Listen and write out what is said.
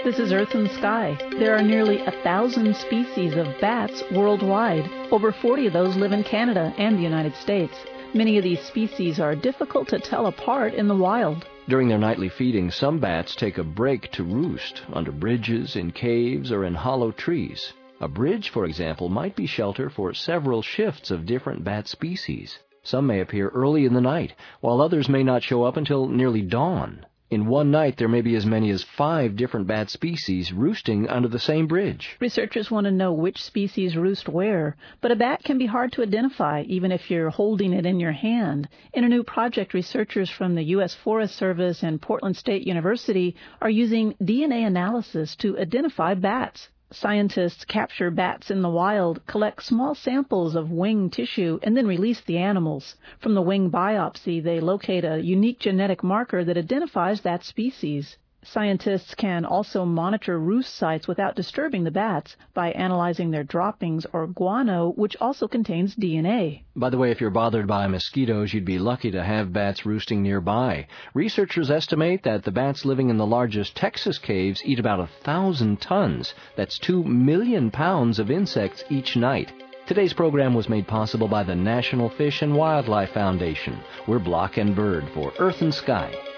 This is Earth and Sky. There are nearly 1,000 species of bats worldwide. Over 40 of those live in Canada and the United States. Many of these species are difficult to tell apart in the wild. During their nightly feeding, some bats take a break to roost under bridges, in caves, or in hollow trees. A bridge, for example, might be shelter for several shifts of different bat species. Some may appear early in the night, while others may not show up until nearly dawn. In one night, there may be as many as 5 different bat species roosting under the same bridge. Researchers want to know which species roost where, but a bat can be hard to identify, even if you're holding it in your hand. In a new project, researchers from the U.S. Forest Service and Portland State University are using DNA analysis to identify bats. Scientists capture bats in the wild, collect small samples of wing tissue, and then release the animals. From the wing biopsy, they locate a unique genetic marker that identifies that species. Scientists can also monitor roost sites without disturbing the bats by analyzing their droppings or guano, which also contains DNA. By the way, if you're bothered by mosquitoes, you'd be lucky to have bats roosting nearby. Researchers estimate that the bats living in the largest Texas caves eat about 1,000 tons. That's 2 million pounds of insects each night. Today's program was made possible by the National Fish and Wildlife Foundation. We're Block and Bird for Earth and Sky.